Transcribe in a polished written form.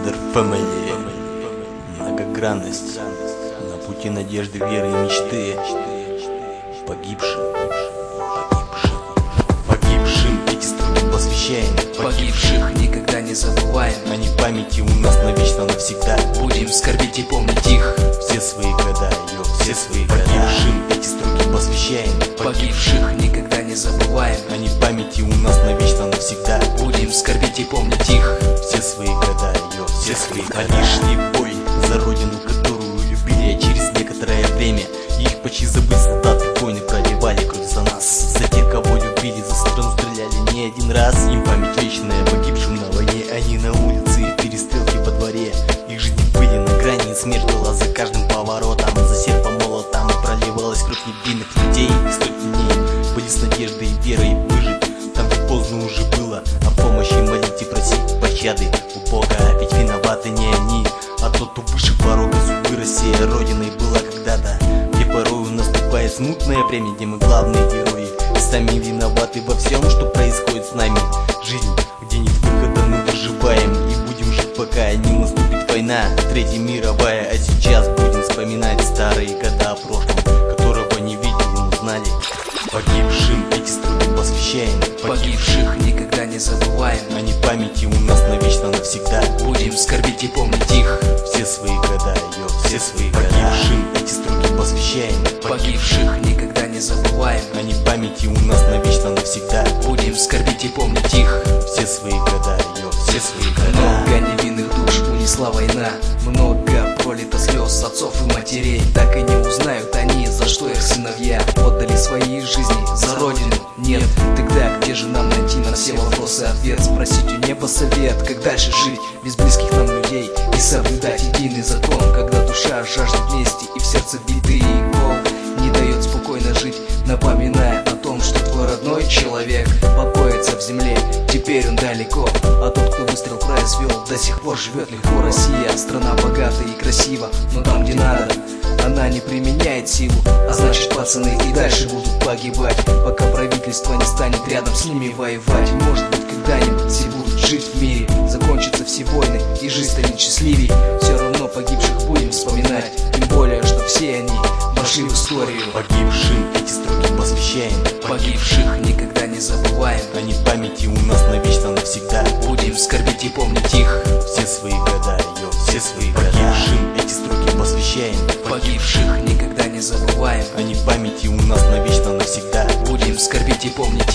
Thunder Family. Многогранность на пути надежды, веры и мечты. Погибшим эти строки посвящаем. Погибших никогда не забываем. Они в памяти у нас навечно навсегда. Будем скорбить и помнить их все свои года, все свои года. Погибшим эти строки посвящаем. Погибших никогда не забываем. Они в памяти у нас навечно навсегда. Будем скорбить и помнить их все свои года, все свои года. Они шли в бой за родину, которую любили, а через некоторое время их почти забыть солдаты войны проливали кровь за нас. За тех, кого любили, за страну стреляли не один раз. Им память вечная, погибшим на войне. Они на улице и перестрелки во дворе. Их жизни были на грани, смерть была за каждым поворотом. За серпом молотом проливалась кровь невинных людей. И столько дней были с надеждой и верой выжить там, где поздно уже было. О помощи молить и просить пощады у Бога, ведь виноваты не они, а тот, кто выше порога судьбы. Россия родиной была когда-то, где порою наступает смутное время, где мы главные герои и сами виноваты во всем, что происходит с нами. Жизнь, где нет выхода, мы выживаем и будем жить, пока не наступит война, Третья мировая. А сейчас будем вспоминать старые года о прошлом, которого не видели, но знали. Погибшим эти строки посвящаем. Погибших никогда не забываем. Они в памяти у нас навечно навсегда. Будем скорбить и помнить их все свои года, все свои года. Погибшим эти строки посвящаем. Погибших никогда не забываем. Они в памяти у нас навечно навсегда. Будем скорбить и помнить их все свои года, все свои года. Много невинных душ унесла война. Много пролито слез отцов и матерей. Так и не узнают они, за что их сыновья отдали свои жизни за родину. Нет, тогда где же нам найти на все вопросы ответ? Спросить у неба совет, как дальше жить без близких нам людей и соблюдать единый закон, когда душа жаждет мести и в сердце битый гол не дает спокойно жить, напоминая о том, что твой родной человек покоится в земле, теперь он далеко, а тот, кто выстрел произвел, до сих пор живет легко. Россия, страна богатая и красива, но там, где надо, она не применяет силу, а значит, пацаны и дальше будут погибать, пока правительство не станет рядом с ними воевать. Может быть, когда-нибудь все будут жить в мире, закончатся все войны и жизнь станет счастливей. Все равно погибших будем вспоминать, тем более, что все они вошли в историю. Погибшим эти строки посвящаем. Погибших никогда не забываем. Они в памяти у нас навечно навсегда. Будем скорбить и помнить их все свои года, все свои года. Погибшим эти строки посвящаем. Погибших никогда не забываем. Они в памяти у нас навечно навсегда. Будем скорбить и помнить